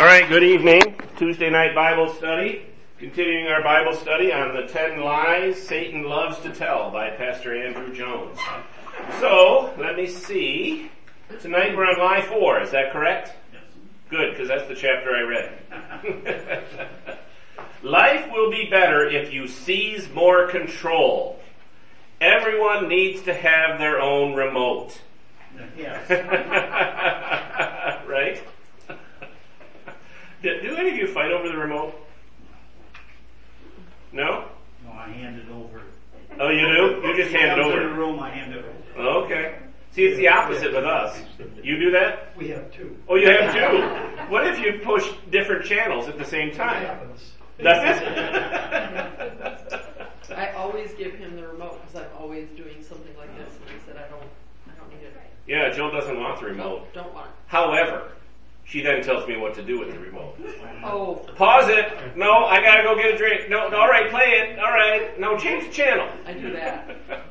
right, good evening. Tuesday night Bible study. Continuing our Bible study on the 10 Lies Satan Loves to Tell by Pastor Andrew Jones. So, let me see. Tonight we're on lie 4, is that correct? Yes. Good, because that's the chapter I read. Life will be better if you seize more control. Everyone needs to have their own remote. Yes. Right? Do any of you fight over the remote? No? No, I hand it over. Oh, you do? You just hand it In the over. room, I hand it over. Okay. See, it's the opposite with us. You do that? We have two. Oh, you have two? What if you push different channels at the same That time? happens. That's it? I always give him the remote because I'm always doing something like this, and he said I don't need it. Yeah, Jill doesn't want the remote. Don't want it. However, she then tells me what to do with the remote. Oh, Pause it. No, I gotta go get a drink. No, alright, play it. Alright. No, change the channel. I do that.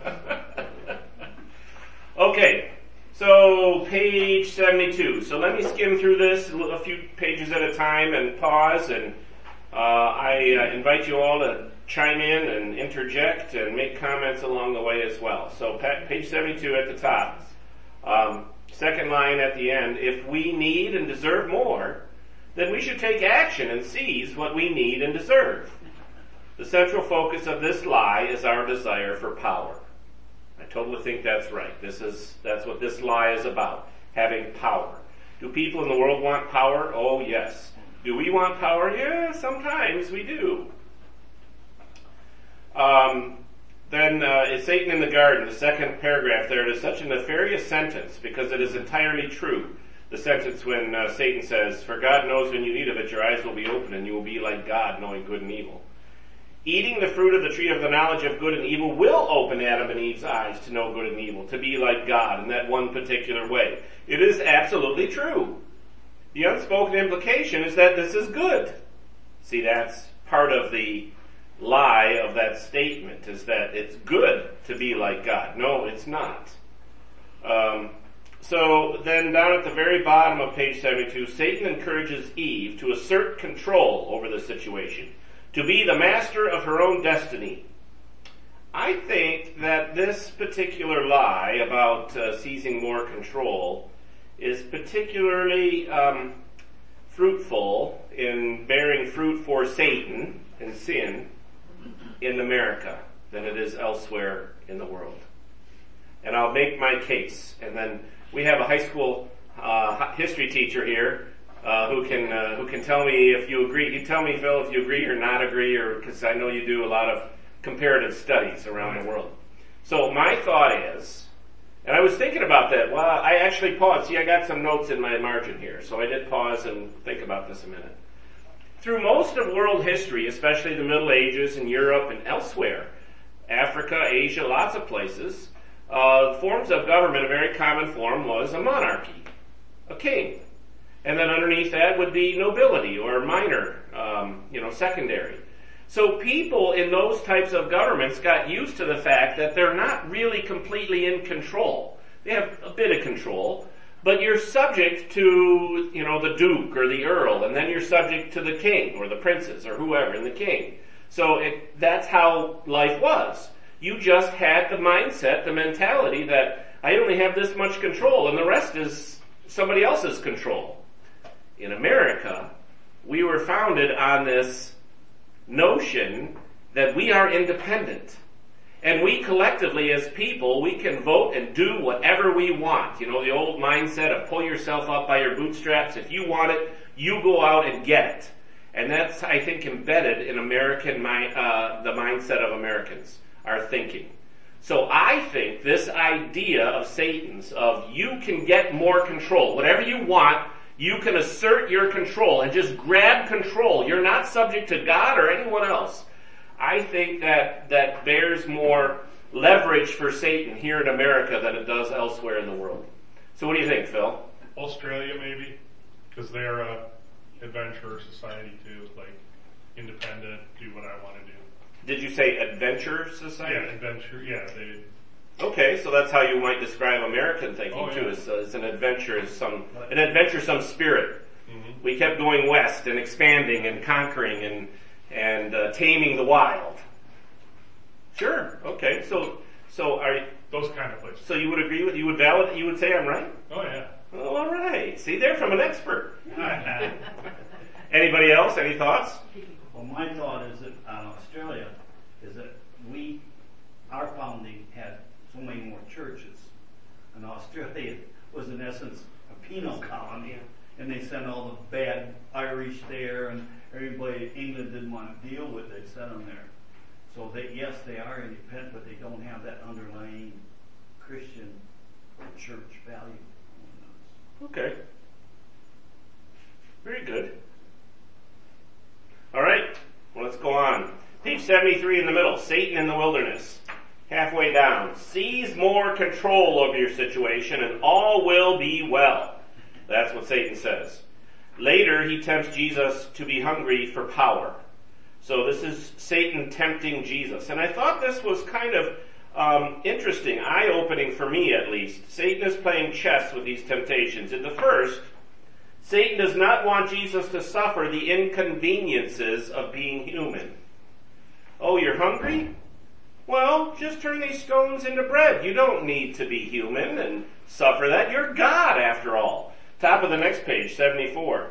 Okay, so page 72. So let me skim through this a few pages at a time and pause, and I invite you all to chime in and interject and make comments along the way as well. So page 72 at the top. Second line at the end, if we need and deserve more, then we should take action and seize what we need and deserve. The central focus of this lie is our desire for power. I totally think that's right. That's what this lie is about, having power. Do people in the world want power? Oh, yes. Do we want power? Yeah, sometimes we do. Then it's Satan in the garden, the second paragraph there. It is such a nefarious sentence because it is entirely true. The sentence when Satan says, "For God knows when you eat of it, your eyes will be open and you will be like God, knowing good and evil." Eating the fruit of the tree of the knowledge of good and evil will open Adam and Eve's eyes to know good and evil, to be like God in that one particular way. It is absolutely true. The unspoken implication is that this is good. See, that's part of the lie of that statement, is that it's good to be like God. No, it's not. So then down at the very bottom of page 72, Satan encourages Eve to assert control over the situation, to be the master of her own destiny. I think that this particular lie about seizing more control is particularly fruitful in bearing fruit for Satan and sin in America than it is elsewhere in the world. And I'll make my case. And then we have a high school history teacher here who can tell me if you agree. You tell me, Phil, if you agree or not agree, or because I know you do a lot of comparative studies around the world. So my thought is, and I was thinking about that. Well, I actually paused. See, I got some notes in my margin here, so I did pause and think about this a minute. Through most of world history, especially the Middle Ages in Europe and elsewhere, Africa, Asia, lots of places, forms of government, a very common form was a monarchy, a king. And then underneath that would be nobility or minor, secondary. So people in those types of governments got used to the fact that they're not really completely in control. They have a bit of control, but you're subject to, the duke or the earl, and then you're subject to the king or the princes or whoever, and the king. So that's how life was. You just had the mindset, the mentality that I only have this much control and the rest is somebody else's control. In America, we were founded on this notion that we are independent. And we collectively as people, we can vote and do whatever we want. The old mindset of pull yourself up by your bootstraps. If you want it, you go out and get it. And that's, I think, embedded in the mindset of Americans, our thinking. So I think this idea of Satan's, of you can get more control. Whatever you want, you can assert your control and just grab control. You're not subject to God or anyone else. I think that bears more leverage for Satan here in America than it does elsewhere in the world. So what do you think, Phil? Australia, maybe, because they're a adventure society too, like independent, do what I want to do. Did you say adventure society? Yeah, adventure. Yeah, they. Okay, so that's how you might describe American thinking Oh, yeah. too. As an adventuresome spirit. Mm-hmm. we kept going west and expanding and conquering and taming the wild. Sure. Okay. So Those kind of places. so you would agree with, you would say I'm right? Oh yeah. Oh, all right. See, they're from an expert. Anybody else? Any thoughts? Well, my thought is that Australia is that our founding had so many more churches, and Australia was in essence a penal colony, and they sent all the bad Irish there, and everybody England didn't want to deal with. They sent them there. So yes, they are independent, but they don't have that underlying Christian or church value. Okay. Very good. All right. Well, let's go on. Page 73 in the middle. Satan in the wilderness. Halfway down. Seize more control over your situation and all will be well. That's what Satan says. Later, he tempts Jesus to be hungry for power. So this is Satan tempting Jesus. And I thought this was kind of interesting, eye-opening for me at least. Satan is playing chess with these temptations. In the first, Satan does not want Jesus to suffer the inconveniences of being human. Oh, you're hungry? Well, just turn these stones into bread. You don't need to be human and suffer that. You're God, after all. Top of the next page, 74.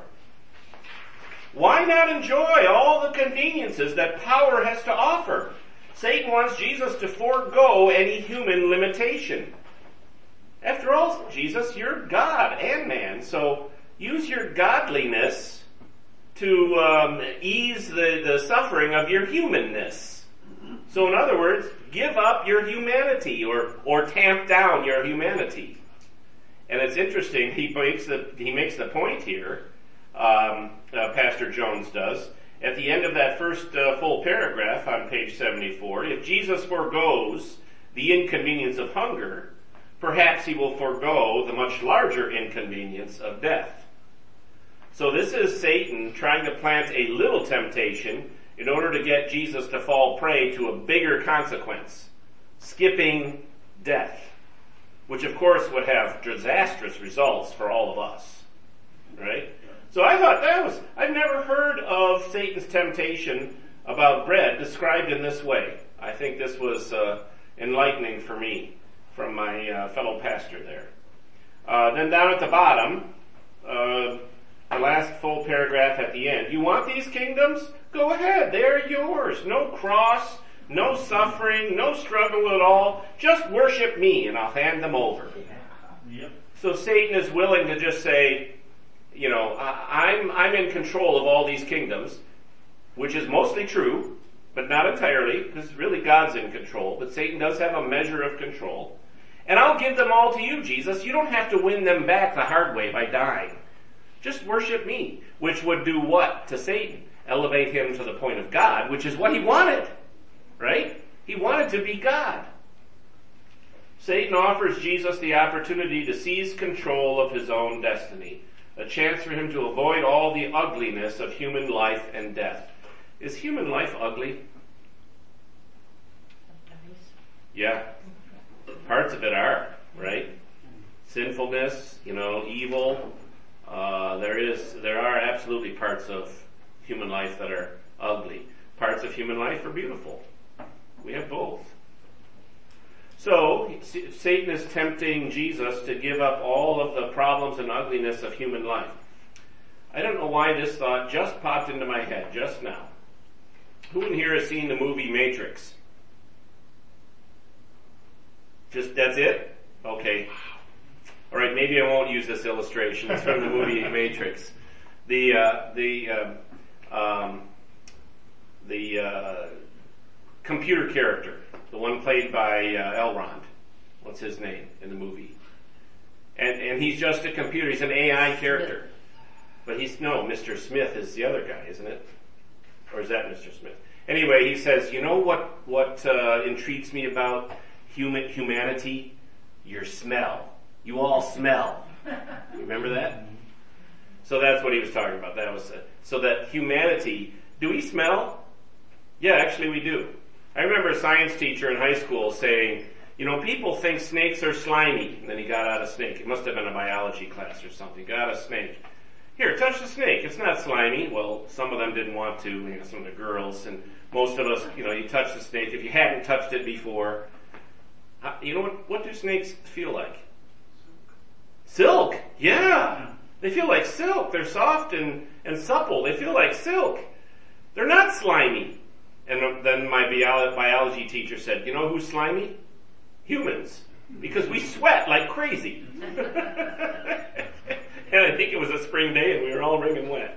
Why not enjoy all the conveniences that power has to offer? Satan wants Jesus to forego any human limitation. After all, Jesus, you're God and man, so use your godliness to ease the suffering of your humanness. So in other words, give up your humanity or tamp down your humanity. And it's interesting, he makes the point here, Pastor Jones does, at the end of that first full paragraph on page 74, if Jesus forgoes the inconvenience of hunger, perhaps he will forgo the much larger inconvenience of death. So this is Satan trying to plant a little temptation in order to get Jesus to fall prey to a bigger consequence, skipping death, which of course would have disastrous results for all of us, right? So I thought I've never heard of Satan's temptation about bread described in this way. I think this was enlightening for me from my fellow pastor there. Then down at the bottom, the last full paragraph at the end. You want these kingdoms? Go ahead. They're yours. No cross, no suffering, no struggle at all. Just worship me and I'll hand them over. Yep. So Satan is willing to just say, you know, I'm in control of all these kingdoms, which is mostly true, but not entirely, because really God's in control, but Satan does have a measure of control. And I'll give them all to you, Jesus. You don't have to win them back the hard way by dying. Just worship me, which would do what to Satan? Elevate him to the point of God, which is what he wanted, right? He wanted to be God. Satan offers Jesus the opportunity to seize control of his own destiny, a chance for him to avoid all the ugliness of human life and death. Is human life ugly? Yeah. Parts of it are, right? Sinfulness, evil. There are absolutely parts of human life that are ugly. Parts of human life are beautiful. We have both. So, Satan is tempting Jesus to give up all of the problems and ugliness of human life. I don't know why this thought just popped into my head just now. Who in here has seen the movie Matrix? That's it? Okay. Alright, maybe I won't use this illustration. It's from the movie Matrix. The computer character, the one played by Elrond. What's his name in the movie? And he's just a computer. He's an AI character. But Mr. Smith is the other guy, isn't it? Or is that Mr. Smith? Anyway, he says, you know what intrigues me about humanity? Your smell. You all smell. You remember that? So that's what he was talking about. So that humanity, do we smell? Yeah, actually we do. I remember a science teacher in high school saying, people think snakes are slimy. And then he got out a snake. It must have been a biology class or something. Got a snake. Here, touch the snake. It's not slimy. Well, some of them didn't want to, some of the girls, and most of us, you touch the snake. If you hadn't touched it before, you know what do snakes feel like? Silk. Yeah. They feel like silk. They're soft and supple. They feel like silk. They're not slimy. And then my biology teacher said, you know who's slimy? Humans. Because we sweat like crazy. And I think it was a spring day and we were all wringing wet.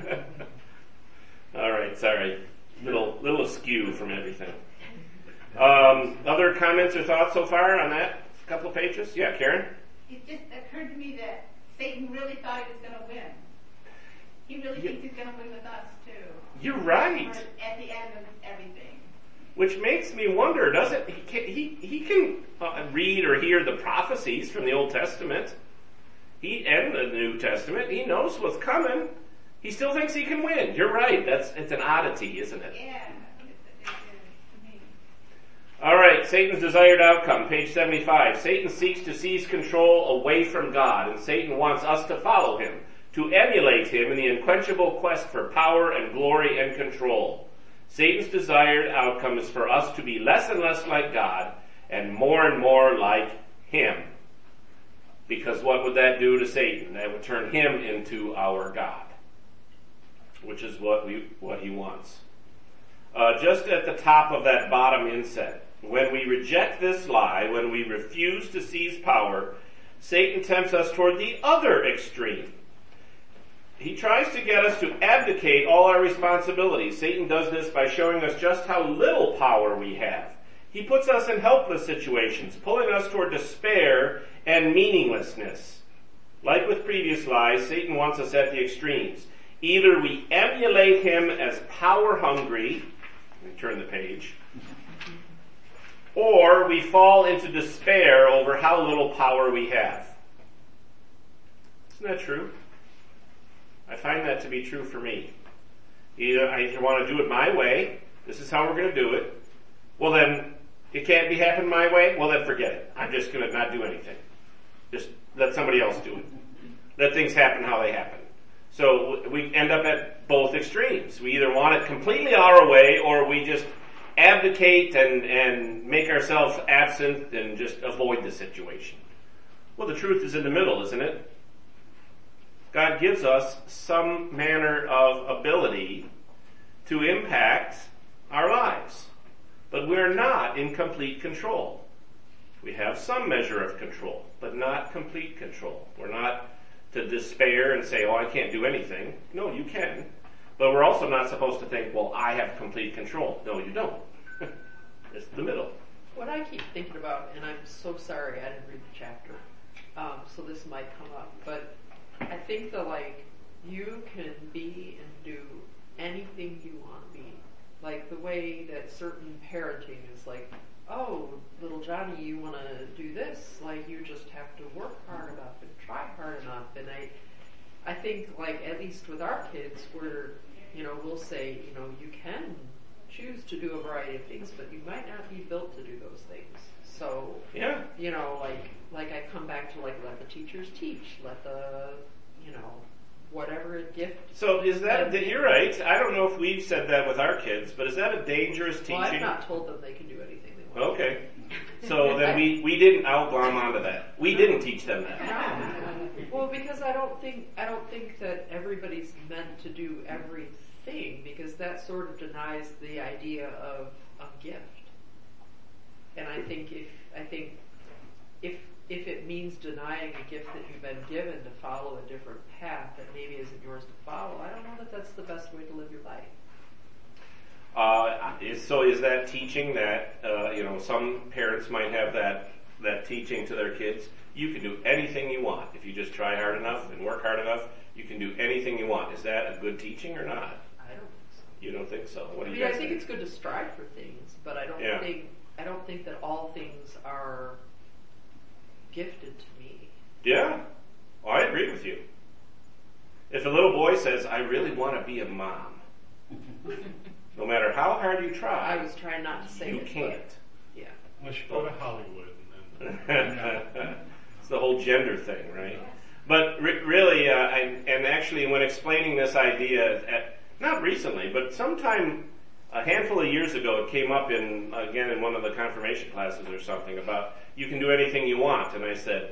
All right, sorry. Little askew from everything. Other comments or thoughts so far on that couple of pages? Yeah, Karen? It just occurred to me that Satan really thought he was going to win. He really thinks he's going to win with us too. You're right. At the end of everything. Which makes me wonder, doesn't he can read or hear the prophecies from the Old Testament. And the New Testament. He knows what's coming. He still thinks he can win. You're right. It's an oddity, isn't it? Yeah, it is to me. All right, Satan's desired outcome, page 75. Satan seeks to seize control away from God, and Satan wants us to follow him, to emulate him in the unquenchable quest for power and glory and control. Satan's desired outcome is for us to be less and less like God and more like him. Because what would that do to Satan? That would turn him into our God, which is what he wants. Just at the top of that bottom inset, when we reject this lie, when we refuse to seize power, Satan tempts us toward the other extreme. He tries to get us to abdicate all our responsibilities. Satan does this by showing us just how little power we have. He puts us in helpless situations, pulling us toward despair and meaninglessness. Like with previous lies, Satan wants us at the extremes. Either we emulate him as power hungry, let me turn the page, or we fall into despair over how little power we have. Isn't that true? I find that to be true for me. Either I want to do it my way, this is how we're going to do it. Well then, it can't be happening my way? Well then forget it. I'm just going to not do anything. Just let somebody else do it. Let things happen how they happen. So we end up at both extremes. We either want it completely our way, or we just abdicate and make ourselves absent and just avoid the situation. Well, the truth is in the middle, isn't it? God gives us some manner of ability to impact our lives. But we're not in complete control. We have some measure of control, but not complete control. We're not to despair and say, I can't do anything. No, you can. But we're also not supposed to think, I have complete control. No, you don't. It's the middle. What I keep thinking about, and I'm so sorry I didn't read the chapter, so this might come up, but I think that you can be and do anything you want to be. Like the way that certain parenting is little Johnny, you want to do this, you just have to work hard enough and try hard enough. And I think at least with our kids, we're, we'll say, you can choose to do a variety of things, but you might not be built to do those things. So, yeah, I come back to let the teachers teach, let the, whatever gift. So is that, you're right, I don't know if we've said that with our kids, but is that a dangerous teaching? Well, I've not told them they can do anything they want. Okay. So then we didn't outglom onto that. We didn't teach them that. No. Well, because I don't think that everybody's meant to do everything, because that sort of denies the idea of a gift. And I think if it means denying a gift that you've been given to follow a different path that maybe isn't yours to follow, I don't know that that's the best way to live your life. So is that teaching that, some parents might have that teaching to their kids? You can do anything you want. If you just try hard enough and work hard enough, you can do anything you want. Is that a good teaching or not? I don't think so. You don't think so? What do you guys think? I think it's good to strive for things, but I don't think that all things are gifted to me. Yeah. Well, I agree with you. If a little boy says, I really want to be a mom, no matter how hard you try, I was trying not to say you it, can't. Yeah. Unless you go to Hollywood. And then It's the whole gender thing, right? But really, and actually when explaining this idea, not recently, but sometime a handful of years ago, it came up in one of the confirmation classes or something about you can do anything you want. And I said,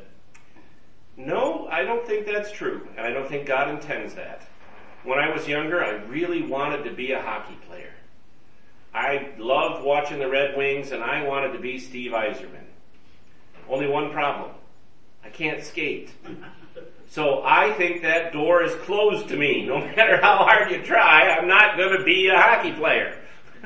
no, I don't think that's true. And I don't think God intends that. When I was younger, I really wanted to be a hockey player. I loved watching the Red Wings, and I wanted to be Steve Yzerman. Only one problem. I can't skate. So I think that door is closed to me. No matter how hard you try, I'm not going to be a hockey player.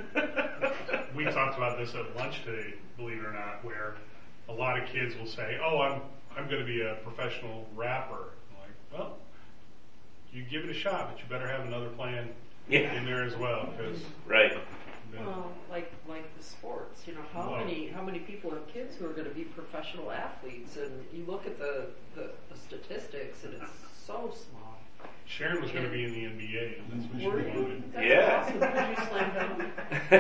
We talked about this at lunch today, believe it or not, where a lot of kids will say, oh, I'm going to be a professional rapper. I'm like, well, you give it a shot, but you better have another plan in there as well. Right. Well, like the sports, how many people have kids who are going to be professional athletes, and you look at the statistics, and it's so small. Sharon was going to be in the NBA, and that's what she wanted. Yeah. Awesome. Could you slam dunk?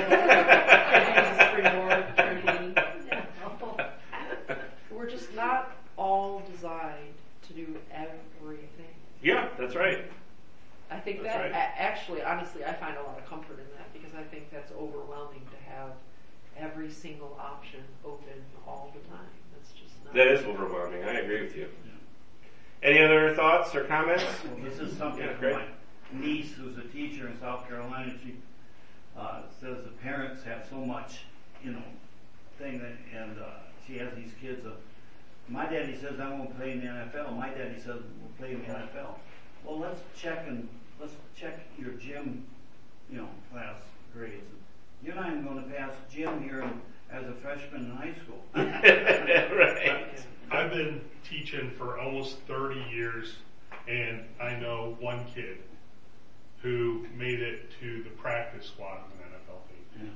Springboard, trampoline. We're just not all designed to do everything. Yeah, that's right. I think That's that right. Actually, honestly, I find a lot of comfort in that because I think that's overwhelming to have every single option open all the time. That's just not. That is overwhelming. I agree with you. Any other thoughts or comments? Well, this is something great. my niece, who's a teacher in South Carolina, she says the parents have so much, thing that, and she has these kids. My daddy says I won't play in the NFL. My daddy says we'll play in the NFL. Well, let's check your gym, class grades. You're not even going to pass gym here as a freshman in high school. Right. I've been teaching for almost 30 years, and I know one kid who made it to the practice squad of an NFL team.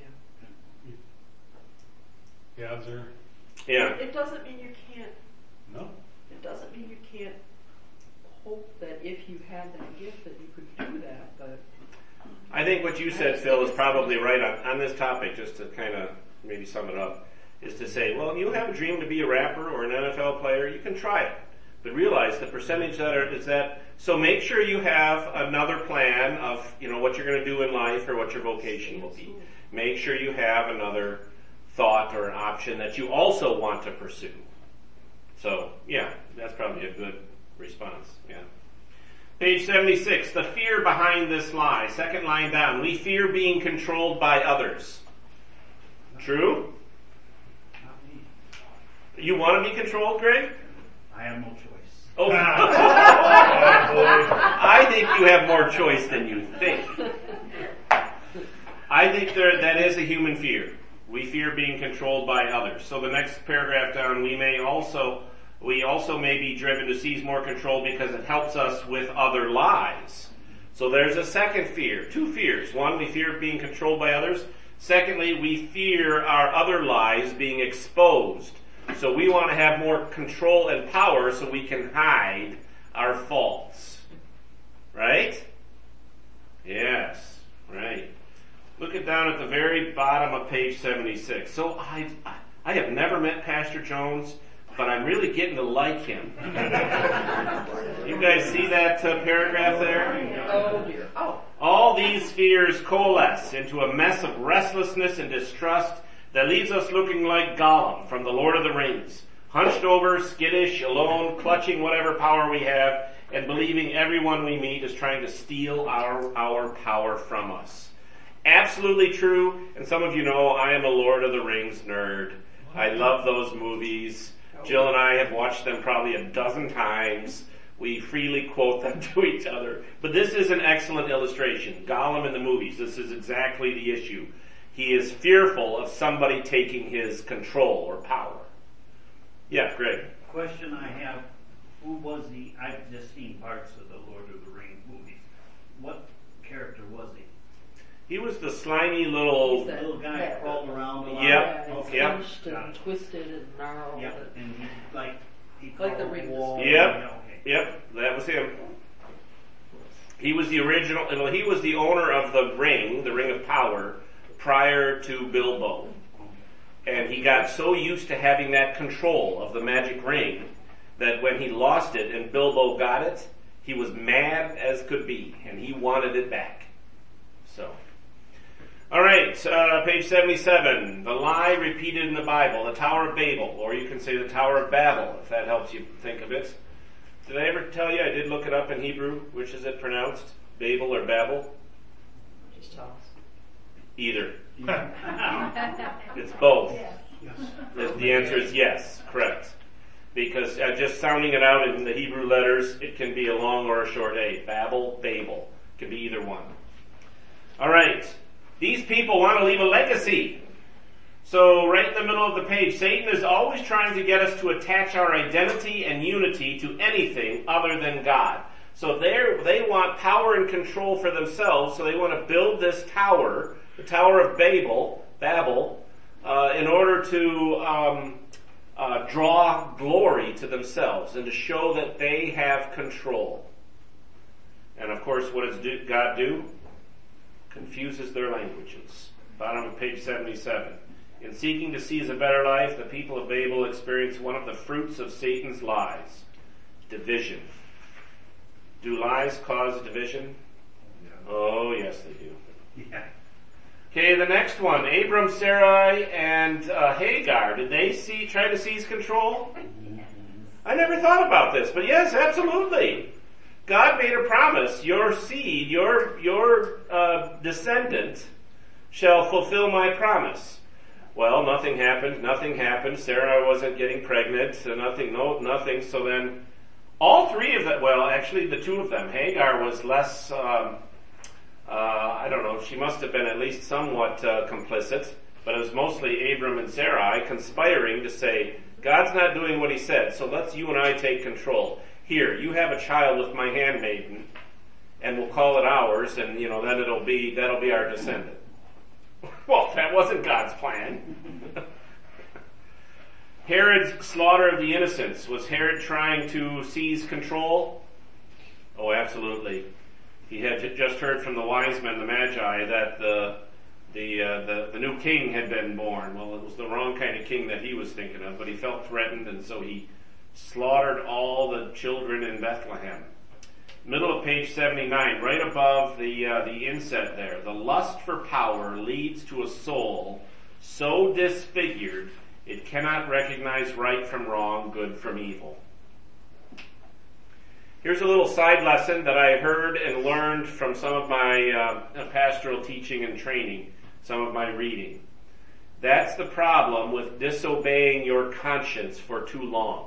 Yeah, is there? Yeah. It doesn't mean you can't. No. It doesn't mean you can't hope that if you had that gift that you could do that, but. I think what you said, Phil, is probably right on this topic, just to kind of maybe sum it up, is to say, well, you have a dream to be a rapper or an NFL player, you can try it. But realize the percentage is that, so make sure you have another plan of, what you're going to do in life or what your vocation will be. Make sure you have another thought or an option that you also want to pursue. So, yeah, that's probably a good response, yeah. Page 76, the fear behind this lie. Second line down. We fear being controlled by others. True? Not me. You want to be controlled, Greg? I have no choice. Oh, I think you have more choice than you think. I think that is a human fear. We fear being controlled by others. So the next paragraph down, we also may be driven to seize more control because it helps us with other lies. So there's a second fear, two fears. One, we fear being controlled by others. Secondly, we fear our other lies being exposed. So we want to have more control and power so we can hide our faults. Right? Yes, right. Look down at the very bottom of page 76. So I have never met Pastor Jones, but I'm really getting to like him. You guys see that paragraph there? Oh dear. Oh. All these fears coalesce into a mess of restlessness and distrust that leaves us looking like Gollum from the Lord of the Rings, hunched over, skittish, alone, clutching whatever power we have, and believing everyone we meet is trying to steal our power from us. Absolutely true, and some of you know I am a Lord of the Rings nerd. I love those movies. Jill and I have watched them probably a dozen times. We freely quote them to each other. But this is an excellent illustration. Gollum in the movies, this is exactly the issue. He is fearful of somebody taking his control or power. Yeah, Greg. Question I have, I've just seen parts of the Lord of the Rings movies. What character was he? He was the slimy little... He's that Little guy that crawled around a lot. Yep. It's Yep. hunched and twisted and gnarled. Yep, and he Like the crawled ring. wall. Yep. Yeah, okay. Yep, that was him. He was the original, he was the owner of the Ring of Power, prior to Bilbo. And he got so used to having that control of the magic ring that when he lost it and Bilbo got it, he was mad as could be, and he wanted it back. So, all right, page 77. The lie repeated in the Bible, the Tower of Babel, or you can say the Tower of Babel, if that helps you think of it. Did I ever tell you I did look it up in Hebrew? Which is it pronounced? Babel or Babel? Just tell us. Either. It's both. Yes. The answer is yes, correct. Because just sounding it out in the Hebrew letters, it can be a long or a short A. Babel, Babel. It can be either one. All right. These people want to leave a legacy. So right in the middle of the page, Satan is always trying to get us to attach our identity and unity to anything other than God. So they want power and control for themselves, so they want to build this tower, the Tower of Babel, in order to draw glory to themselves and to show that they have control. And of course, what does God do? Confuses their languages. Bottom of page 77. In seeking to seize a better life, the people of Babel experienced one of the fruits of Satan's lies, division. Do lies cause division? Oh, yes, they do. Yeah. Okay, the next one. Abram, Sarai, and Hagar. Did they try to seize control? I never thought about this, but yes, absolutely. God made a promise. Your seed, your descendant, shall fulfill my promise. Well, nothing happened. Sarah wasn't getting pregnant, so nothing. So then, all three of them, well, actually the two of them, Hagar was less, I don't know, she must have been at least somewhat complicit, but it was mostly Abram and Sarai conspiring to say, God's not doing what he said, so let's you and I take control. Here, you have a child with my handmaiden, and we'll call it ours, and then that'll be our descendant. Well, that wasn't God's plan. Herod's slaughter of the innocents. Was Herod trying to seize control? Oh, absolutely. He had just heard from the wise men, the Magi, that the new king had been born. Well, it was the wrong kind of king that he was thinking of, but he felt threatened, and so he slaughtered all the children in Bethlehem. Middle of page 79, right above the inset there. The lust for power leads to a soul so disfigured it cannot recognize right from wrong, good from evil. Here's a little side lesson that I heard and learned from some of my pastoral teaching and training, some of my reading. That's the problem with disobeying your conscience for too long.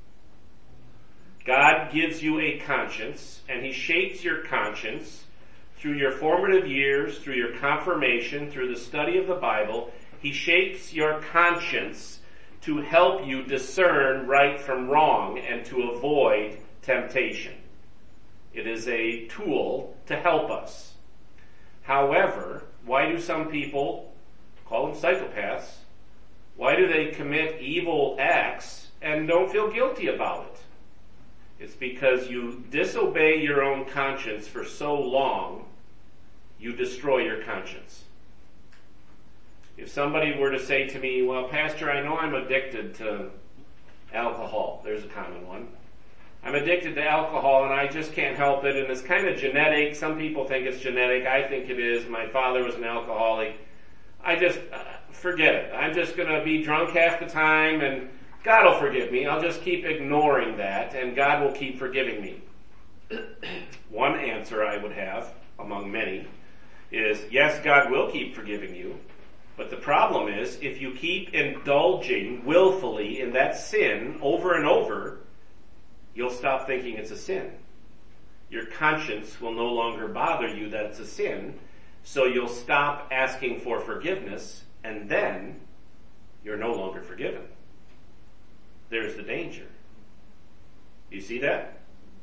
God gives you a conscience, and he shapes your conscience through your formative years, through your confirmation, through the study of the Bible. He shapes your conscience to help you discern right from wrong and to avoid temptation. It is a tool to help us. However, why do some people, call them psychopaths, why do they commit evil acts and don't feel guilty about it? It's because you disobey your own conscience for so long, you destroy your conscience. If somebody were to say to me, well, Pastor, I know I'm addicted to alcohol. There's a common one. I'm addicted to alcohol and I just can't help it, and it's kind of genetic. Some people think it's genetic. I think it is. My father was an alcoholic. I just, forget it. I'm just going to be drunk half the time, and God will forgive me. I'll just keep ignoring that, and God will keep forgiving me. One answer I would have, among many, is yes, God will keep forgiving you, but the problem is if you keep indulging willfully in that sin over and over, you'll stop thinking it's a sin. Your conscience will no longer bother you that it's a sin, so you'll stop asking for forgiveness, and then you're no longer forgiven. There's the danger. You see that?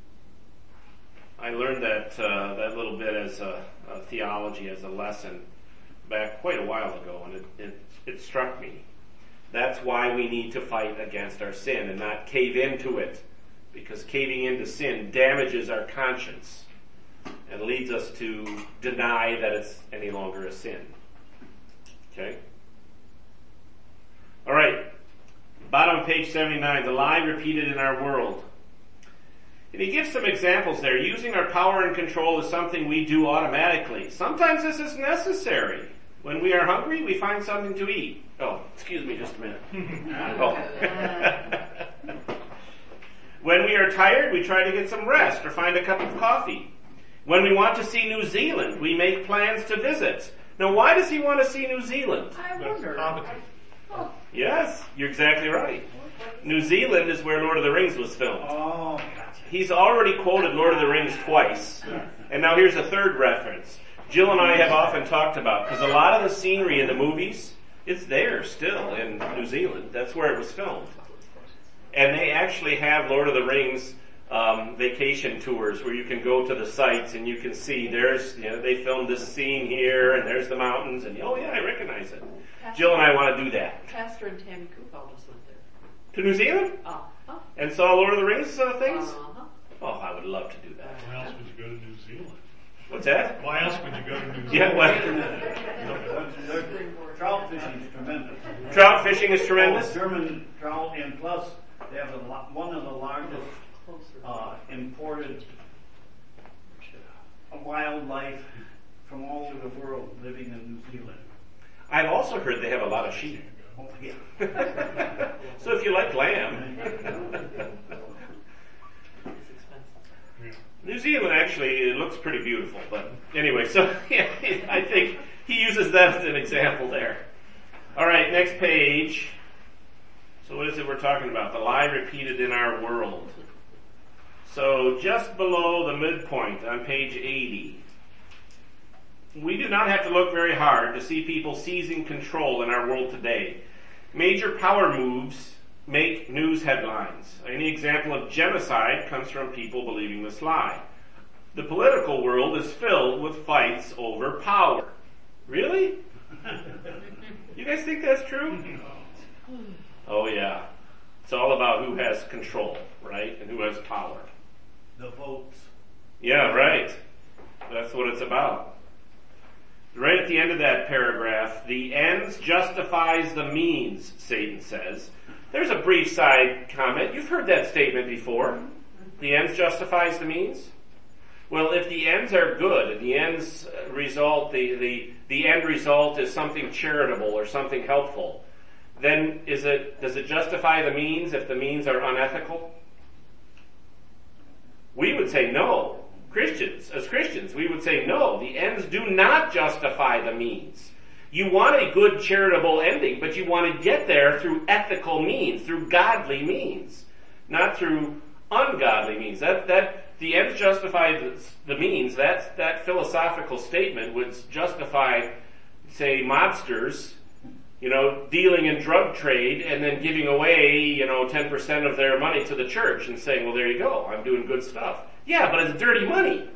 I learned that little bit as a theology, as a lesson, back quite a while ago, and it struck me. That's why we need to fight against our sin and not cave into it, because caving into sin damages our conscience and leads us to deny that it's any longer a sin. Okay? All right. Bottom of page 79, the lie repeated in our world. And he gives some examples there. Using our power and control is something we do automatically. Sometimes this is necessary. When we are hungry, we find something to eat. Oh, excuse me just a minute. Oh. When we are tired, we try to get some rest or find a cup of coffee. When we want to see New Zealand, we make plans to visit. Now, why does he want to see New Zealand? I wonder. Yes, you're exactly right. New Zealand is where Lord of the Rings was filmed. Oh, gotcha. He's already quoted Lord of the Rings twice. And now here's a third reference. Jill and I have often talked about, because a lot of the scenery in the movies, it's there still in New Zealand. That's where it was filmed. And they actually have Lord of the Rings vacation tours where you can go to the sites and you can see they filmed this scene here and there's the mountains and oh yeah, I recognize it. Jill and I want to do that. Pastor and Tammy Coopall just went there. To New Zealand? Uh-huh. And saw Lord of the Rings things? Uh-huh. Oh, I would love to do that. Why else would you go to New Zealand? What's that? Why else would you go to New Zealand? Yeah, well, Trout fishing is tremendous. trout fishing is tremendous. German trout, and plus they have one of the largest Closer. imported wildlife from all over the world living in New Zealand. I've also heard they have a lot of sheep. Oh yeah. So if you like lamb. It's expensive. Yeah. New Zealand actually it looks pretty beautiful, but anyway, so yeah, I think he uses that as an example there. All right, next page. So what is it we're talking about? The lie repeated in our world. So just below the midpoint on page 80, we do not have to look very hard to see people seizing control in our world today. Major power moves make news headlines. Any example of genocide comes from people believing this lie. The political world is filled with fights over power. Really? You guys think that's true? Oh yeah. It's all about who has control, right? And who has power. The votes. Yeah, right. That's what it's about. Right at the end of that paragraph, the ends justifies the means, Satan says. There's a brief side comment. You've heard that statement before. The ends justifies the means. Well, if the ends are good, and the ends result, the end result is something charitable or something helpful, then does it justify the means if the means are unethical? We would say no. As Christians, we would say no. The ends do not justify the means. You want a good charitable ending, but you want to get there through ethical means, through godly means, not through ungodly means. That the ends justify the means. That philosophical statement would justify, say, mobsters, dealing in drug trade and then giving away, 10% of their money to the church and saying, well, there you go, I'm doing good stuff. Yeah, but it's dirty money.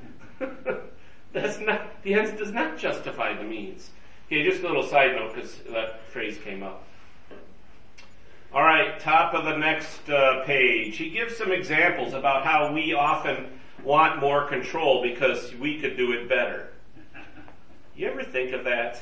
The ends does not justify the means. Okay, just a little side note because that phrase came up. All right, top of the next page. He gives some examples about how we often want more control because we could do it better. You ever think of that?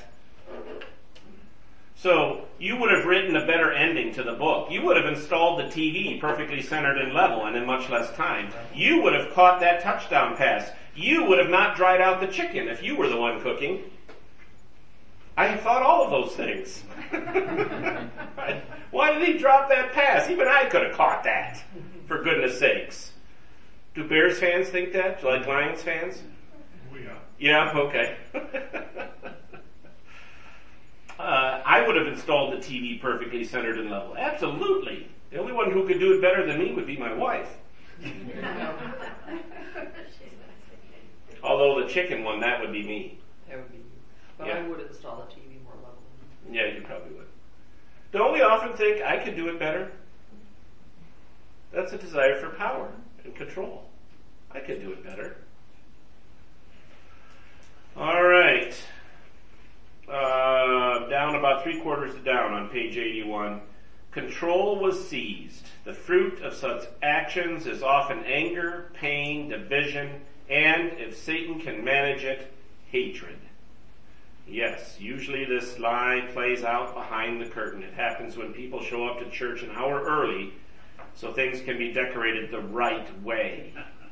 So, you would have written a better ending to the book. You would have installed the TV perfectly centered and level and in much less time. You would have caught that touchdown pass. You would have not dried out the chicken if you were the one cooking. I have thought all of those things. Why did he drop that pass? Even I could have caught that, for goodness sakes. Do Bears fans think that? Like Lions fans? Oh, yeah. Yeah, okay. I would have installed the TV perfectly centered and level. Absolutely. The only one who could do it better than me would be my wife. Although the chicken one, that would be me. That would be you. But Yeah. I would install the TV more level. Yeah, you probably would. Don't we often think, I could do it better? That's a desire for power and control. I could do it better. All right. Down about 3/4 down on page 81. Control was seized. The fruit of such actions is often anger, pain, division, and, if Satan can manage it, hatred. Yes, usually this lie plays out behind the curtain. It happens when people show up to church an hour early so things can be decorated the right way.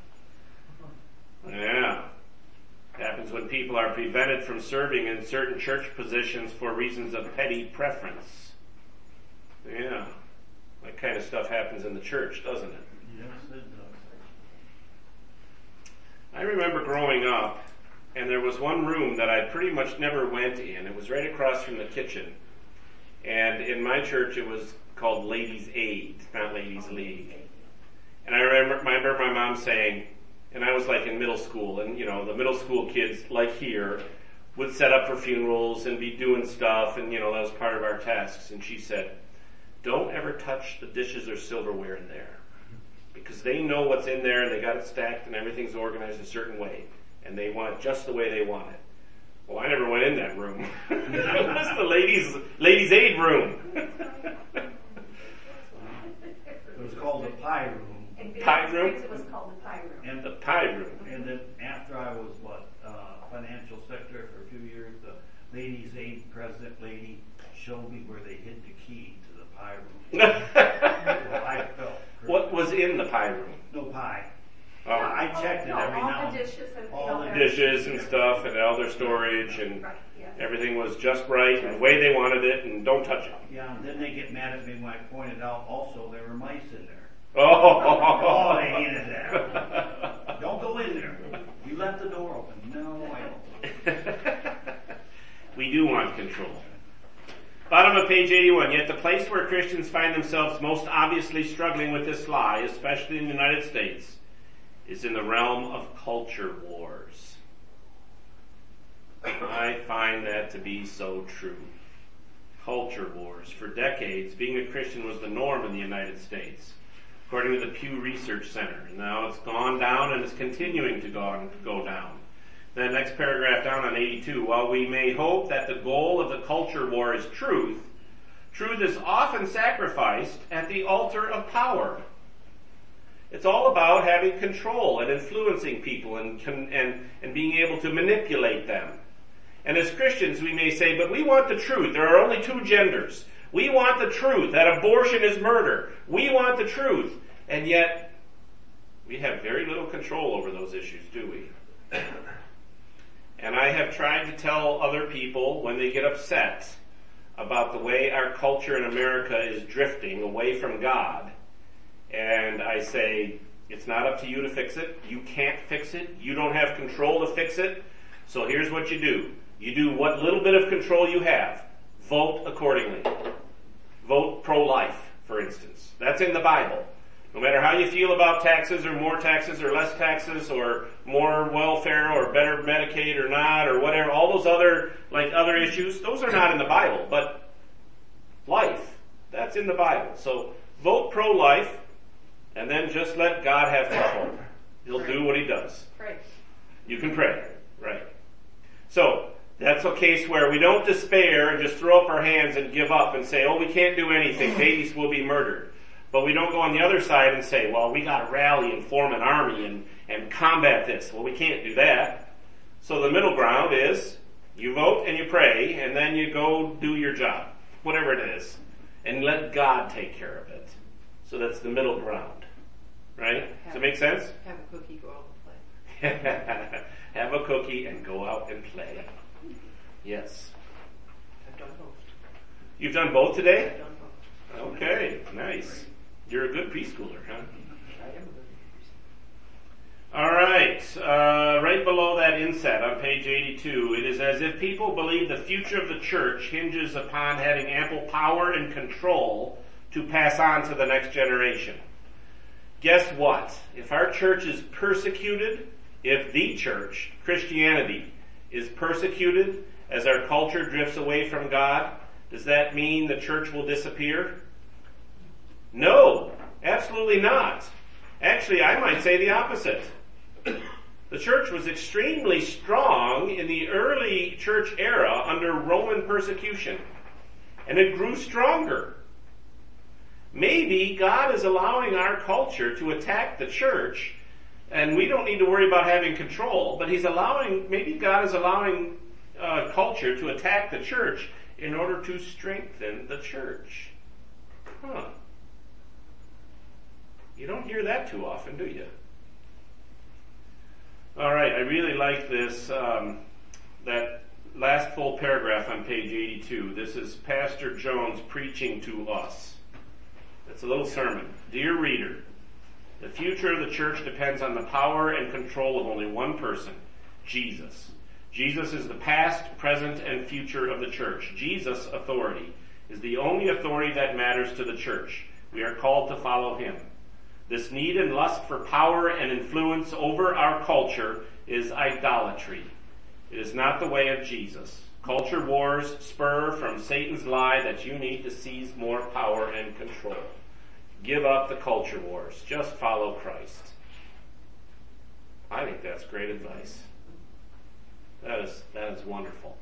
Yeah. It happens when people are prevented from serving in certain church positions for reasons of petty preference. Yeah. That kind of stuff happens in the church, doesn't it? Yes, it does. I remember growing up, and there was one room that I pretty much never went in. It was right across from the kitchen. And in my church it was called Ladies' Aid, not Ladies' League. And I remember my mom saying, and I was like in middle school, and you know, the middle school kids, like here, would set up for funerals and be doing stuff, and you know, that was part of our tasks. And she said, don't ever touch the dishes or silverware in there. Because they know what's in there, and they got it stacked, and everything's organized a certain way. And they want it just the way they want it. Well, I never went in that room. It was the ladies' aid room. It was called the pie room. Pie room? It was called the pie room. And The pie room. And then after I was, financial secretary for a few years, the ladies' aid president lady showed me where they hid the key to the pie room. Well, I felt great. What was in the pie room? No pie. Oh. I checked it every now all and the dishes and all the Dishes and stuff, and all their storage, and Right, yeah. everything was just right, and the way they wanted it, and don't touch it. Yeah, and then they get mad at me when I pointed out also there were mice in there. Oh, they hated that. Don't go in there. You left the door open. No, I don't. We do want control. Bottom of page 81. Yet the place where Christians find themselves most obviously struggling with this lie, especially in the United States, is in the realm of culture wars. I find that to be so true. Culture wars. For decades, being a Christian was the norm in the United States, according to the Pew Research Center. And now it's gone down and is continuing to go down. The next paragraph down on 82. While we may hope that the goal of the culture war is truth, truth is often sacrificed at the altar of power. It's all about having control and influencing people and being able to manipulate them. And as Christians we may say, but we want the truth. There are only two genders. We want the truth, that abortion is murder. We want the truth. And yet, we have very little control over those issues, do we? And I have tried to tell other people when they get upset about the way our culture in America is drifting away from God. And I say, it's not up to you to fix it. You can't fix it. You don't have control to fix it. So here's what you do. You do what little bit of control you have. Vote accordingly. Vote pro-life, for instance. That's in the Bible. No matter how you feel about taxes or more taxes or less taxes or more welfare or better Medicaid or not or whatever, all those other issues, those are not in the Bible. But life, that's in the Bible. So vote pro-life and then just let God have control. He'll do what he does. Pray. You can pray. Right. So, that's a case where we don't despair and just throw up our hands and give up and say, oh, we can't do anything. Babies will be murdered. But we don't go on the other side and say, well, we got to rally and form an army and combat this. Well, we can't do that. So the middle ground is you vote and you pray and then you go do your job, whatever it is, and let God take care of it. So that's the middle ground. Right? Does that make sense? Have a cookie, go out and play. Have a cookie and go out and play. Yes. I've done both. You've done both today? I've done both. Okay, nice. You're a good preschooler, huh? I am a good All right. Right below that inset on page 82, it is as if people believe the future of the church hinges upon having ample power and control to pass on to the next generation. Guess what? If our church is persecuted, if the church, Christianity, is persecuted as our culture drifts away from God, does that mean the church will disappear? No, absolutely not. Actually, I might say the opposite. The church was extremely strong in the early church era under Roman persecution, and it grew stronger. Maybe God is allowing our culture to attack the church, and we don't need to worry about having control, but maybe God is allowing culture to attack the church in order to strengthen the church. Huh. You don't hear that too often, do you? All right, I really like this, that last full paragraph on page 82. This is Pastor Jones preaching to us. It's a little sermon. Dear reader, the future of the church depends on the power and control of only one person, Jesus. Jesus is the past, present, and future of the church. Jesus' authority is the only authority that matters to the church. We are called to follow him. This need and lust for power and influence over our culture is idolatry. It is not the way of Jesus. Culture wars spur from Satan's lie that you need to seize more power and control. Give up the culture wars. Just follow Christ. I think that's great advice. That is wonderful.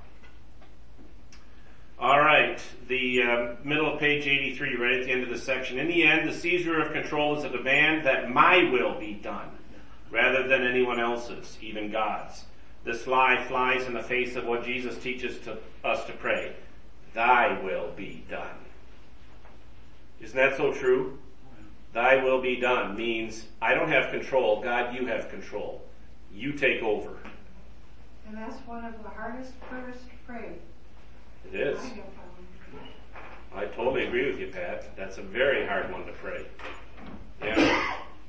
All right, the middle of page 83, right at the end of the section. In the end, the seizure of control is a demand that my will be done, rather than anyone else's, even God's. This lie flies in the face of what Jesus teaches us to pray. Thy will be done. Isn't that so true? Thy will be done means I don't have control. God, you have control. You take over. And that's one of the hardest prayers to pray. It is. I totally agree with you, Pat. That's a very hard one to pray. Yeah.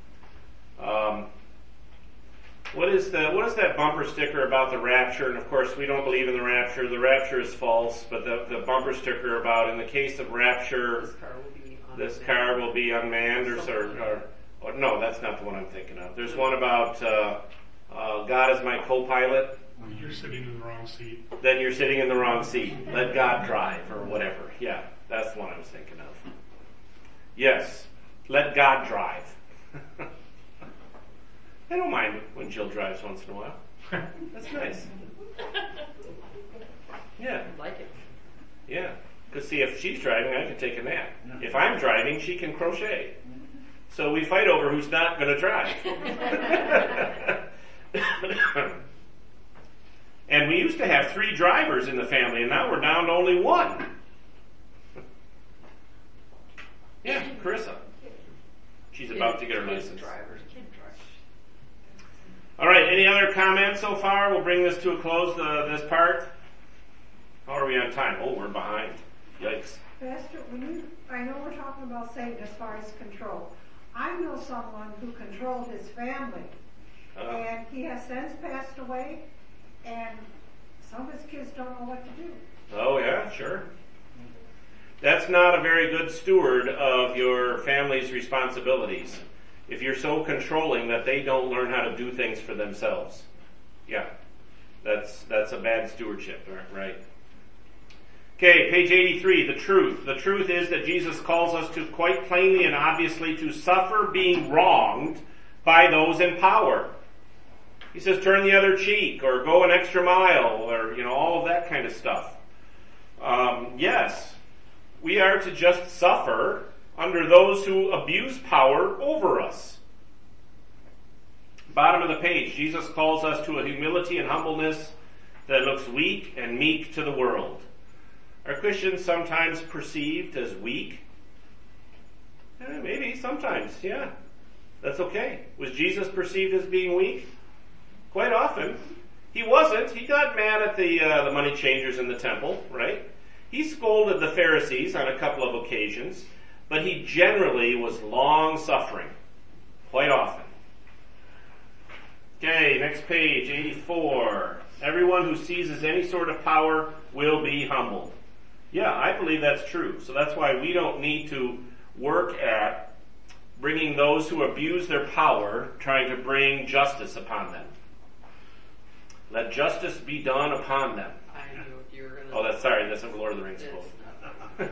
What is that bumper sticker about the rapture? And of course, we don't believe in the rapture. The rapture is false. But the bumper sticker about, in the case of rapture, this car will be unmanned, or no, that's not the one I'm thinking of. There's one about God is my co-pilot. You're sitting in the wrong seat. Then you're sitting in the wrong seat. Let God drive, or whatever. Yeah, that's the one I was thinking of. Yes, let God drive. I don't mind when Jill drives once in a while. That's nice. Yeah. I like it. Yeah. Because see, if she's driving, I can take a nap. If I'm driving, she can crochet. So we fight over who's not going to drive. And we used to have 3 drivers in the family, and now we're down to only 1. Yeah, Carissa. She's about to get her license. All right, any other comments so far? We'll bring this to a close, this part. How are we on time? Oh, we're behind. Yikes. Pastor, I know we're talking about Satan as far as control. I know someone who controlled his family, and he has since passed away, and some of his kids don't know what to do. Oh, yeah, sure. That's not a very good steward of your family's responsibilities. If you're so controlling that they don't learn how to do things for themselves. Yeah, that's a bad stewardship, right? Okay, page 83, the truth. The truth is that Jesus calls us to quite plainly and obviously to suffer being wronged by those in power. He says turn the other cheek or go an extra mile or, all of that kind of stuff. Yes, we are to just suffer under those who abuse power over us. Bottom of the page, Jesus calls us to a humility and humbleness that looks weak and meek to the world. Are Christians sometimes perceived as weak? Maybe, sometimes, yeah. That's okay. Was Jesus perceived as being weak? Quite often. He wasn't. He got mad at the money changers in the temple, right? He scolded the Pharisees on a couple of occasions, but he generally was long-suffering, quite often. Okay, next page, 84. Everyone who seizes any sort of power will be humbled. Yeah, I believe that's true. So that's why we don't need to work at bringing those who abuse their power, trying to bring justice upon them. Let justice be done upon them. I knew you were going to... Oh, that's a Lord of the Rings quote.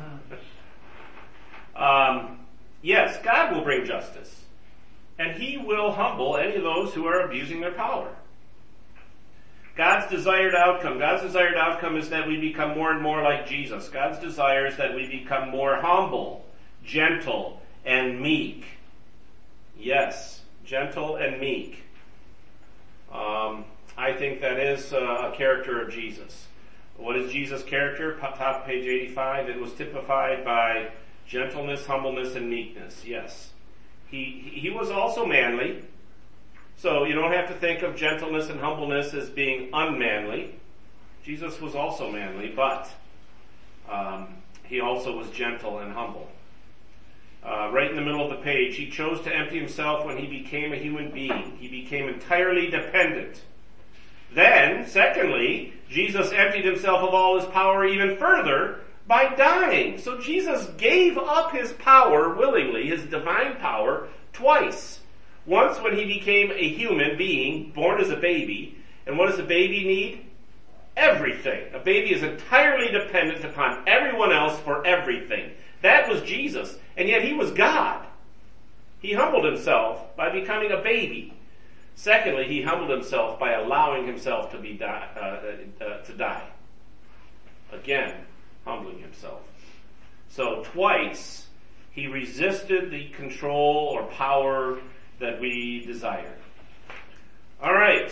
Yes, God will bring justice. And He will humble any of those who are abusing their power. God's desired outcome is that we become more and more like Jesus. God's desire is that we become more humble, gentle, and meek. Yes, gentle and meek. I think that is a character of Jesus. What is Jesus' character? Top of page 85. It was typified by gentleness, humbleness, and meekness. Yes. He was also manly. So you don't have to think of gentleness and humbleness as being unmanly. Jesus was also manly, but he also was gentle and humble. Right in the middle of the page, he chose to empty himself when he became a human being. He became entirely dependent. Then, secondly, Jesus emptied himself of all his power even further by dying. So Jesus gave up his power willingly, his divine power, twice. Once when he became a human being, born as a baby. And what does a baby need? Everything. A baby is entirely dependent upon everyone else for everything. That was Jesus. And yet he was God. He humbled himself by becoming a baby. Secondly, he humbled himself by allowing himself to die. Again, humbling himself. So twice he resisted the control or power that we desire. All right.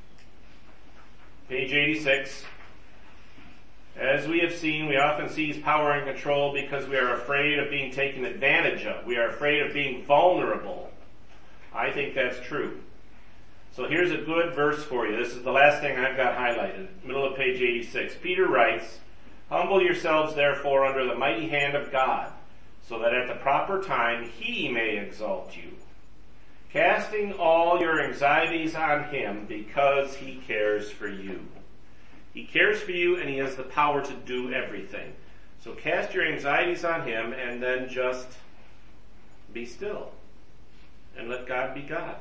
Page 86. As we have seen, we often seize power and control because we are afraid of being taken advantage of. We are afraid of being vulnerable. I think that's true. So here's a good verse for you. This is the last thing I've got highlighted. Middle of page 86. Peter writes, "Humble yourselves therefore under the mighty hand of God, so that at the proper time he may exalt you, casting all your anxieties on him because he cares for you." He cares for you and he has the power to do everything. So cast your anxieties on him and then just be still and let God be God.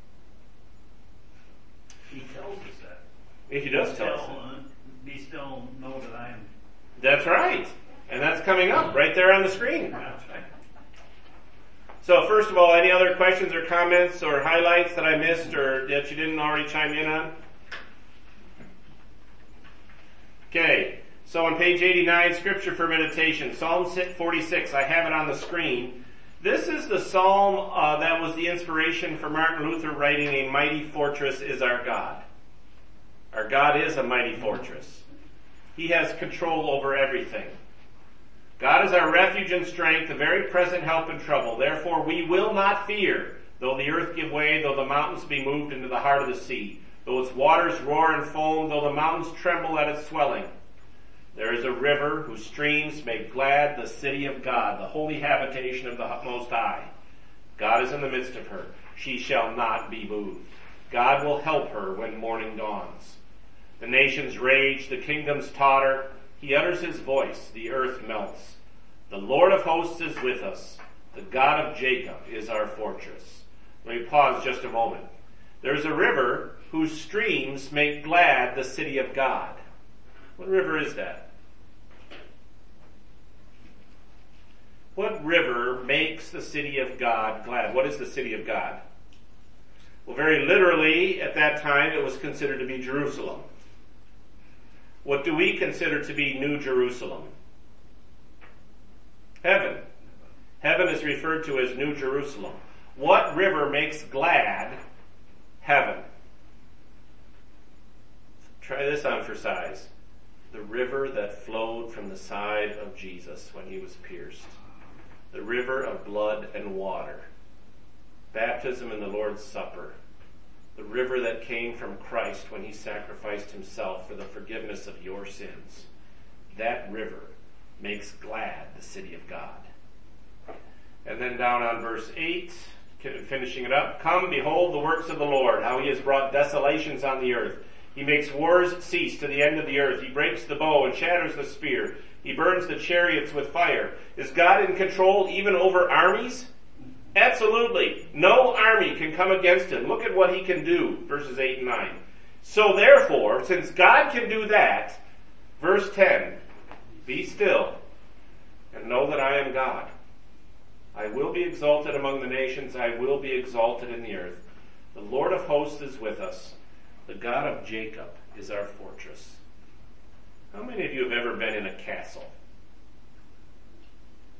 He tells us that. He does tell us. Be still, know that I am. That's right. And that's coming up right there on the screen. That's right. So first of all, any other questions or comments or highlights that I missed or that you didn't already chime in on? Okay, so on page 89, Scripture for Meditation, Psalm 46, I have it on the screen. This is the psalm that was the inspiration for Martin Luther writing, "A mighty fortress is our God." Our God is a mighty fortress. He has control over everything. God is our refuge and strength, a very present help in trouble. Therefore we will not fear, though the earth give way, though the mountains be moved into the heart of the sea, though its waters roar and foam, though the mountains tremble at its swelling. There is a river whose streams make glad the city of God, the holy habitation of the Most High. God is in the midst of her. She shall not be moved. God will help her when morning dawns. The nations rage, the kingdoms totter. He utters his voice, the earth melts. The Lord of hosts is with us. The God of Jacob is our fortress. Let me pause just a moment. There's a river whose streams make glad the city of God. What river is that? What river makes the city of God glad? What is the city of God? Well, very literally, at that time, it was considered to be Jerusalem. What do we consider to be New Jerusalem? Heaven. Heaven is referred to as New Jerusalem. What river makes glad heaven? Try this on for size. The river that flowed from the side of Jesus when he was pierced. The river of blood and water. Baptism in the Lord's Supper. The river that came from Christ when he sacrificed himself for the forgiveness of your sins. That river makes glad the city of God. And then down on verse 8, finishing it up. Come, behold the works of the Lord, how he has brought desolations on the earth. He makes wars cease to the end of the earth. He breaks the bow and shatters the spear. He burns the chariots with fire. Is God in control even over armies? Absolutely. No army can come against him. Look at what he can do, verses 8 and 9. So therefore, since God can do that, verse 10, be still and know that I am God. I will be exalted among the nations. I will be exalted in the earth. The Lord of hosts is with us. The God of Jacob is our fortress. How many of you have ever been in a castle?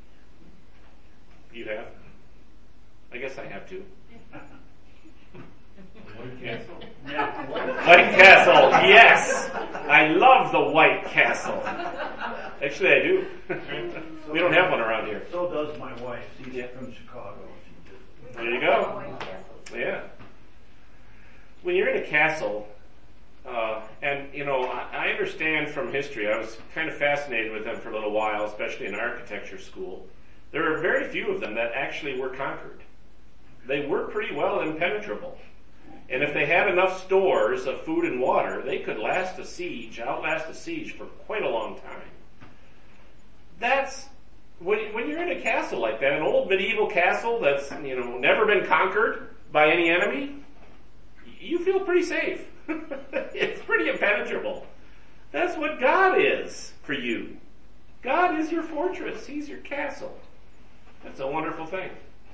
You have? I guess I have too. Yeah. White Castle, yes! I love the White Castle. Actually, I do. We don't have one around here. So does my wife. She's Yeah. from Chicago. There you go. Yeah. When you're in a castle, and I understand from history, I was kind of fascinated with them for a little while, especially in architecture school. There are very few of them that actually were conquered. They were pretty well impenetrable. And if they had enough stores of food and water, they could outlast a siege for quite a long time. That's, when you're in a castle like that, an old medieval castle that's, never been conquered by any enemy, you feel pretty safe. It's pretty impenetrable. That's what God is for you. God is your fortress. He's your castle. That's a wonderful thing.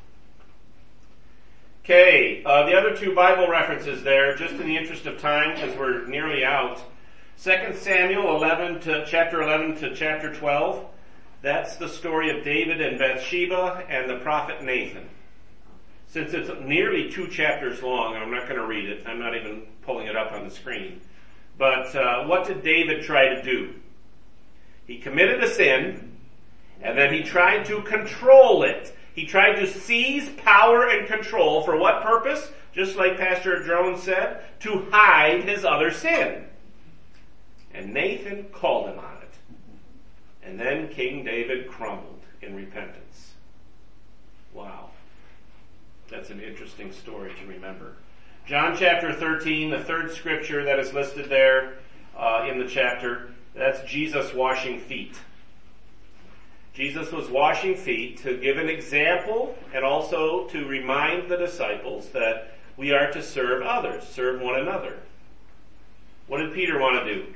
Okay, the other two Bible references there, just in the interest of time, because we're nearly out. 2 Samuel chapter 11 to chapter 12. That's the story of David and Bathsheba and the prophet Nathan. Since it's nearly 2 chapters long, I'm not going to read it. I'm not even pulling it up on the screen. But what did David try to do? He committed a sin, and then he tried to control it. He tried to seize power and control for what purpose? Just like Pastor Drone said, to hide his other sin. And Nathan called him on it. And then King David crumbled in repentance. Wow. That's an interesting story to remember. John chapter 13, the third scripture that is listed there in the chapter, that's Jesus washing feet. Jesus was washing feet to give an example and also to remind the disciples that we are to serve others, serve one another. What did Peter want to do?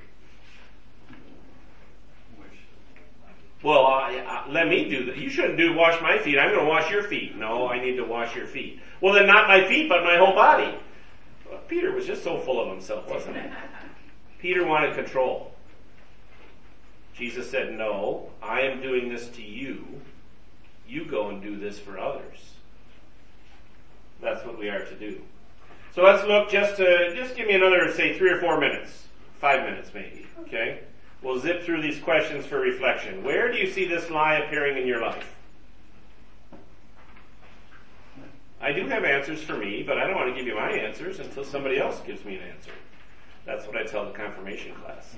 Well, let me do that. You shouldn't wash my feet. I'm going to wash your feet. No, I need to wash your feet. Well, then not my feet, but my whole body. Well, Peter was just so full of himself, wasn't he? Peter wanted control. Jesus said, no, I am doing this to you. You go and do this for others. That's what we are to do. So let's look just give me another, say, 3 or 4 minutes. 5 minutes maybe, okay? We'll zip through these questions for reflection. Where do you see this lie appearing in your life? I do have answers for me, but I don't want to give you my answers until somebody else gives me an answer. That's what I tell the confirmation class.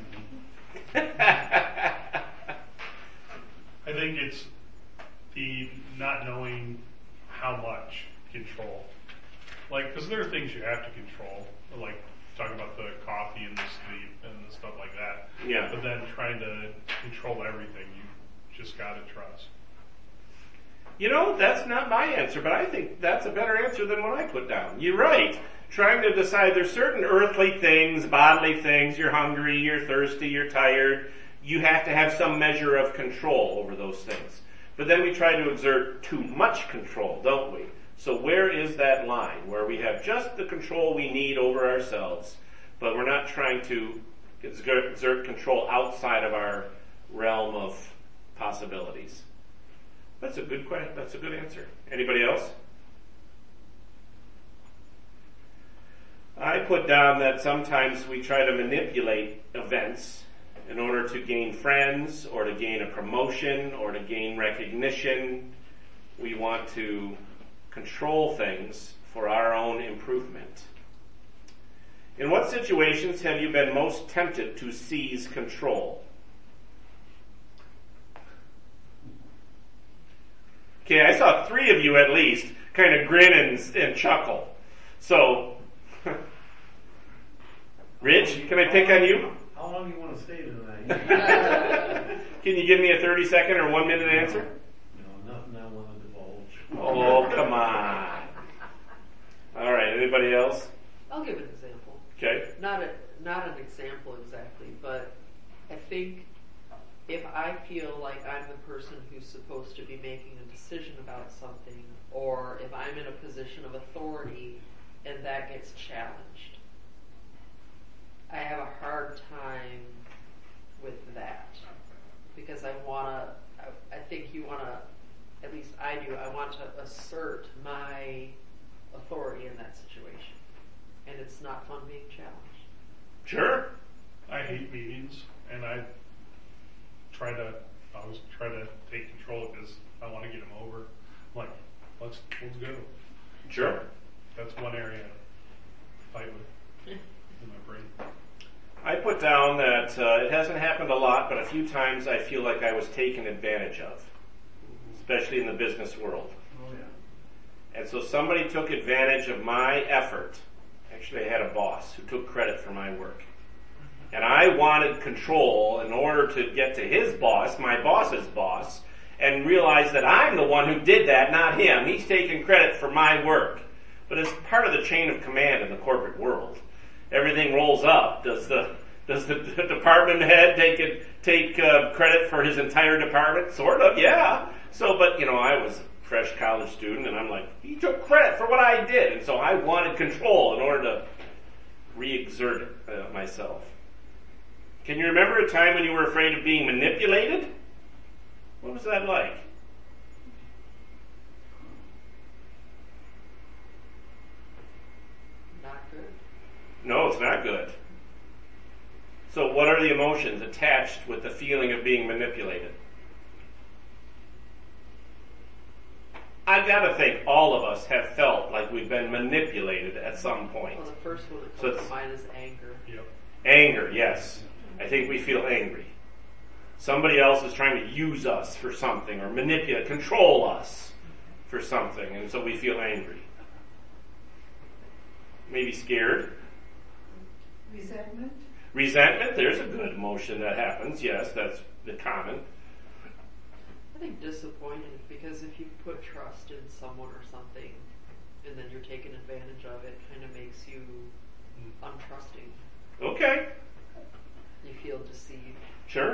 I think it's the not knowing how much control. Like, because there are things you have to control, like talking about the coffee and the sleep and the stuff like that. Yeah. But then trying to control everything, you just gotta trust. That's not my answer, but I think that's a better answer than what I put down. You're right. Trying to decide there's certain earthly things, bodily things, you're hungry, you're thirsty, you're tired. You have to have some measure of control over those things. But then we try to exert too much control, don't we? So where is that line where we have just the control we need over ourselves, but we're not trying to exert control outside of our realm of possibilities? That's a good question. That's a good answer. Anybody else? I put down that sometimes we try to manipulate events in order to gain friends or to gain a promotion or to gain recognition. We want to control things for our own improvement. In what situations have you been most tempted to seize control? Okay, I saw 3 of you at least kind of grin and chuckle. So, Rich, can I pick on you? How long do you want to stay tonight? Can you give me a 30-second or 1-minute answer? No, nothing I want to divulge. Oh, come on. All right, anybody else? I'll give an example. Okay. Not an example exactly, but I think if I feel like I'm the person who's supposed to be making a decision about something, or if I'm in a position of authority and that gets challenged, I have a hard time with that. Because I think you want to, at least I do, I want to assert my authority in that situation. it's not fun being challenged. Sure. I hate meetings, and I always try to take control because I want to get them over. I'm like, let's go. Sure. That's one area I fight with in my brain. I put down that it hasn't happened a lot, but a few times I feel like I was taken advantage of, especially in the business world. Oh, yeah. And so somebody took advantage of my effort. Actually, I had a boss who took credit for my work. And I wanted control in order to get to his boss, my boss's boss, and realize that I'm the one who did that, not him. He's taking credit for my work. But it's part of the chain of command in the corporate world. Everything rolls up. Does the department head take credit for his entire department? Sort of, yeah. So, but I was a fresh college student, and I'm like, he took credit for what I did, and so I wanted control in order to re-exert myself. Can you remember a time when you were afraid of being manipulated? What was that like? Not good. No, it's not good. So what are the emotions attached with the feeling of being manipulated? I've got to think all of us have felt like we've been manipulated at some point. Well, the first one that So comes to it's- mind is anger. Yep. Anger, yes. I think we feel angry. Somebody else is trying to use us for something or manipulate, control us for something, and so we feel angry. Maybe scared. Resentment. Resentment, there's a good emotion that happens. Yes, that's the common. I think disappointed, because if you put trust in someone or something and then you're taking advantage of it, kind of makes you untrusting. Okay, You feel deceived. sure.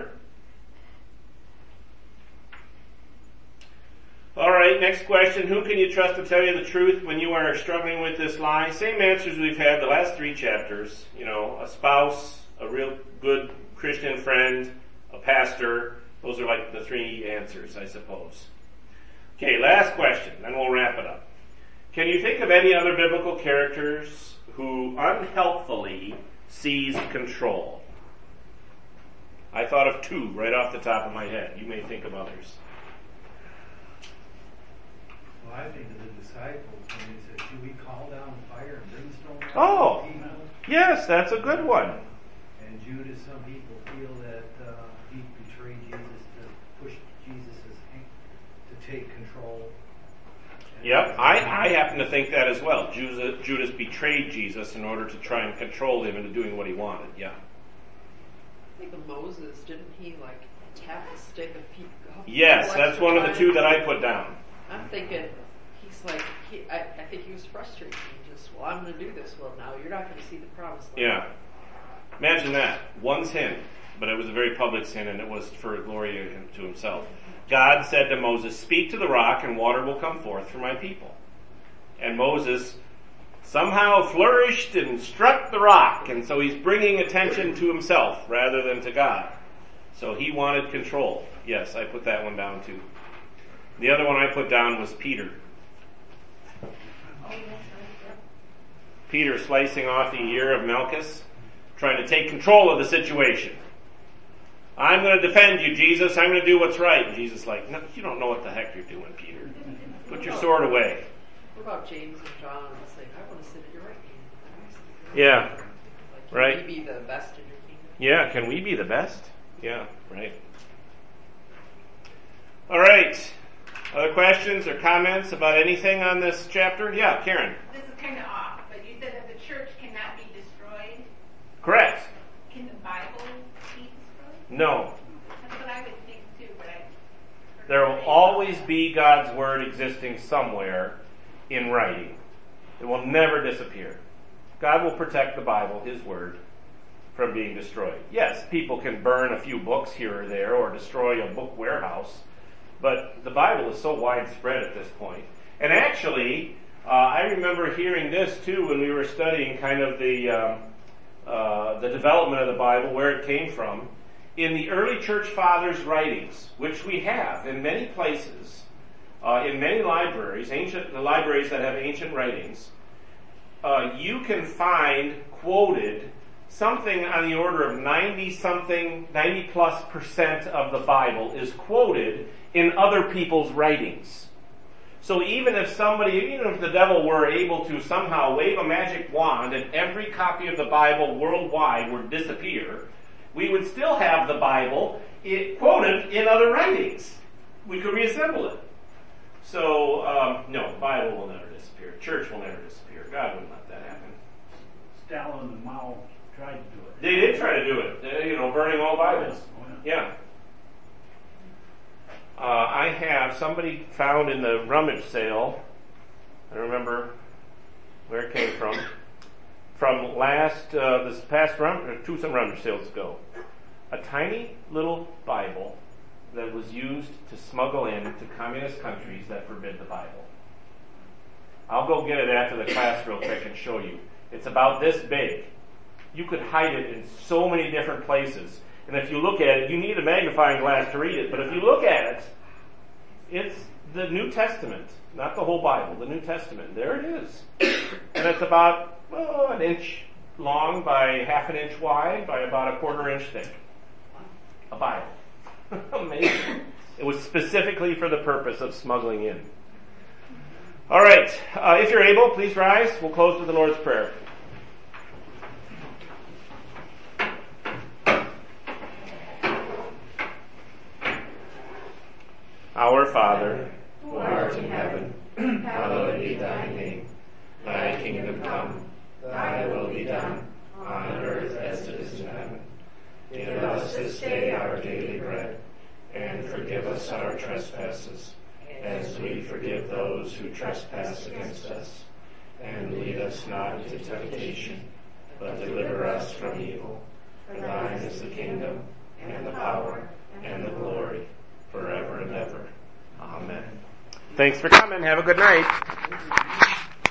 All right, next question. Who can you trust to tell you the truth when you are struggling with this lie? Same answers we've had the last 3 chapters. A spouse, a real good Christian friend, a pastor. Those are like the 3 answers, I suppose. Okay, last question, then we'll wrap it up. Can you think of any other biblical characters who unhelpfully seized control? I thought of 2 right off the top of my head. You may think of others. Well, I think of the disciples when they said, should we call down fire and brimstone? Oh. on the people?" Yes, that's a good one. And Judas, some people feel that he betrayed Jesus to push Jesus' hand to take control. Yep, I happen to think that as well. Judas betrayed Jesus in order to try and control him into doing what he wanted. Yeah. I think of Moses, didn't he tap the stick a few? Yes, that's one of the 2 that I put down. I'm thinking, I think he was frustrated. He just, I'm going to do this. Well, now you're not going to see the promised land. Yeah. Imagine that. One sin, but it was a very public sin, and it was for glory to himself. God said to Moses, speak to the rock and water will come forth for my people. And Moses somehow flourished and struck the rock, and so he's bringing attention to himself rather than to God. So he wanted control. Yes, I put that one down too. The other one I put down was Peter. Peter slicing off the ear of Malchus, trying to take control of the situation. I'm going to defend you, Jesus. I'm going to do what's right. And Jesus is like, no, you don't know what the heck you're doing, Peter. Put your sword away. What about James and John? It's like, I want to sit at your right hand. Yeah, Can right. we be the best in your kingdom? Yeah, can we be the best? Yeah, right. All right. Other questions or comments about anything on this chapter? Yeah, Karen. This is kind of off, but you said that the church cannot be destroyed. Correct. Can the Bible be destroyed? No. That's what I would think too, but There will always be God's Word existing somewhere in writing. It will never disappear. God will protect the Bible, His Word, from being destroyed. Yes, people can burn a few books here or there or destroy a book warehouse, but the Bible is so widespread at this point. And actually, I remember hearing this too when we were studying kind of the development of the Bible, where it came from. In the early church fathers' writings, which we have in many places, in many libraries, the libraries that have ancient writings, you can find quoted something on the order of 90+ % of the Bible is quoted in other people's writings. So even if the devil were able to somehow wave a magic wand and every copy of the Bible worldwide would disappear, we would still have the Bible quoted in other writings. We could reassemble it. So, no, the Bible will never disappear. Church will never disappear. God wouldn't let that happen. Stalin and Mao tried to do it. They did try to do it. Burning all Bibles. Yeah. I have somebody found in the rummage sale. I don't remember where it came from. From this past two rummage sales ago. A tiny little Bible that was used to smuggle into communist countries that forbid the Bible. I'll go get it after the class real quick and show you. It's about this big. You could hide it in so many different places. And if you look at it, you need a magnifying glass to read it, but if you look at it, it's the New Testament, not the whole Bible, the New Testament. There it is. And it's about an inch long by ½ an inch wide by about a 1/4 inch thick. A Bible. Amazing. It was specifically for the purpose of smuggling in. All right. If you're able, please rise. We'll close with the Lord's Prayer. Our Father, who art in heaven, hallowed be thy name. Thy kingdom come, thy will be done, on earth as it is in heaven. Give us this day our daily bread, and forgive us our trespasses, as we forgive those who trespass against us. And lead us not into temptation, but deliver us from evil. For thine is the kingdom, and the power, and the glory, forever and ever. Amen. Thanks for coming. Have a good night.